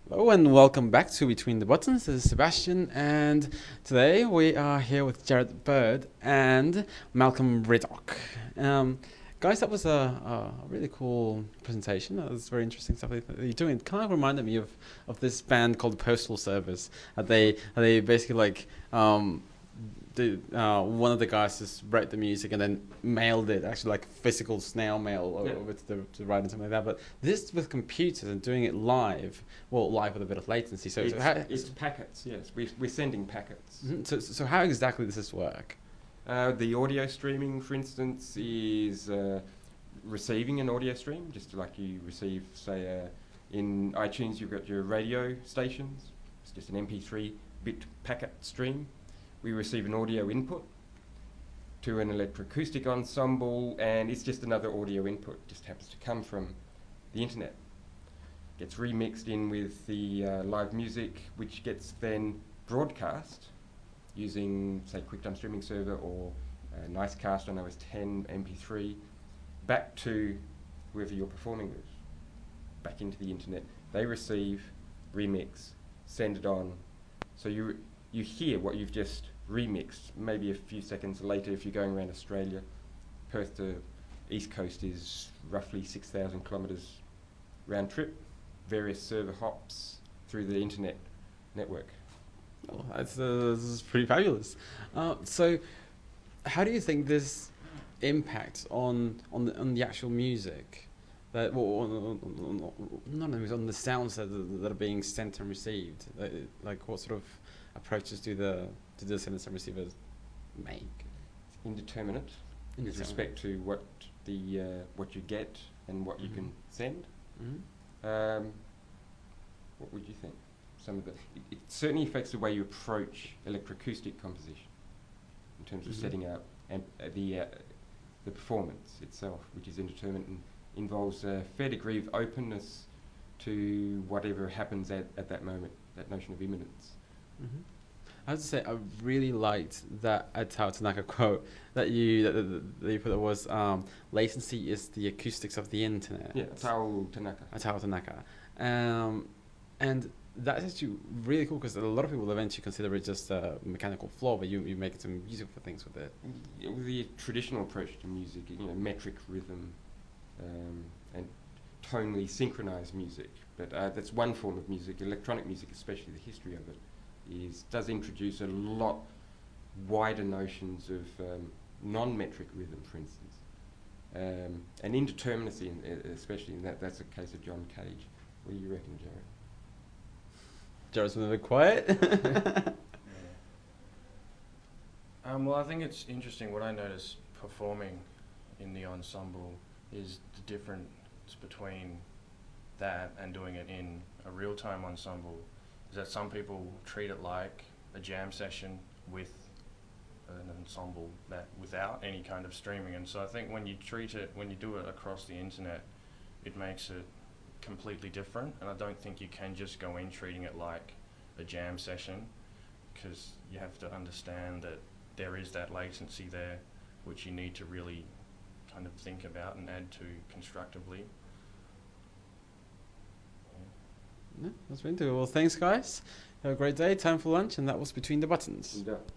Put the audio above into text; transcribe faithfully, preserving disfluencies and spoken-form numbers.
Hello and welcome back to Between the Buttons. This is Sebastian, and today we are here with Jared Bird and Malcolm Riddock. Um, guys, that was a, a really cool presentation. That was very interesting stuff that you're doing. It kind of reminded me of, of this band called Postal Service. Uh, they they basically like um, the uh, one of the guys just wrote the music and then mailed it, actually like physical snail mail Yeah. over to the to write and something like that. But this with computers and doing it live, well, live with a bit of latency. So, It's, so how, it's packets, yes. We, we're sending packets. Mhm. so, so how exactly does this work? Uh, the audio streaming, for instance, is uh, receiving an audio stream, just like you receive, say, uh, in iTunes, you've got your radio stations. It's just an M P three bit packet stream. We receive an audio input to an electroacoustic ensemble, and it's just another audio input. Just happens to come from the internet. Gets remixed in with the uh, live music, which gets then broadcast using, say, QuickTime Streaming Server or uh, Nicecast on O S ten, M P three, back to whoever you're performing with, back into the internet. They receive, remix, send it on. So you you hear what you've just remixed maybe a few seconds later if you're going around Australia. Perth to East Coast is roughly six thousand kilometres round trip, various server hops through the internet network. Oh, that's, uh, this is pretty fabulous. Uh, so, how do you think this impacts on on the, on the actual music? That well, on, on, on, on, not only on the sounds that, are- that are being sent and received. Like, like what sort of approaches do the do the senders and receivers make? Indeterminate In with the sound? respect to what the uh, what you get and what you Mhm. can send. Mhm. Um, what would you think? Some of the it, it certainly affects the way you approach electroacoustic composition in terms of Mhm. setting up and uh, the uh, the performance itself, which is indeterminate and involves a fair degree of openness to whatever happens at, at that moment. That notion of imminence. Mhm. I have to say, I really liked that Atao Tanaka quote that you that, that, that you put. That was um, latency is the acoustics of the internet. Yeah, Tao Tanaka. Atao Tanaka, um, and that's actually really cool because a lot of people eventually consider it just a mechanical flaw, but you you make some musical things with it. Y- with the traditional approach to music, you know, metric rhythm um, and tonally synchronized music. But uh, that's one form of music. Electronic music, especially the history of it, is does introduce a lot wider notions of um, non-metric rhythm, for instance, um, and indeterminacy, in, uh, especially. And that that's a case of John Cage. What do you reckon, Jared? Jared's been a bit quiet. Yeah. Um, well, I think it's interesting. What I notice performing in the ensemble is the difference between that and doing it in a real-time ensemble. Is that some people treat it like a jam session with an ensemble that without any kind of streaming. And so I think when you treat it, when you do it across the internet, it makes it completely different. And I don't think you can just go in treating it like a jam session, because you have to understand that there is that latency there, which you need to really kind of think about and add to constructively. Yeah, that's been good. Well, thanks, guys. Have a great day. Time for lunch, and that was Between the Buttons. And, uh,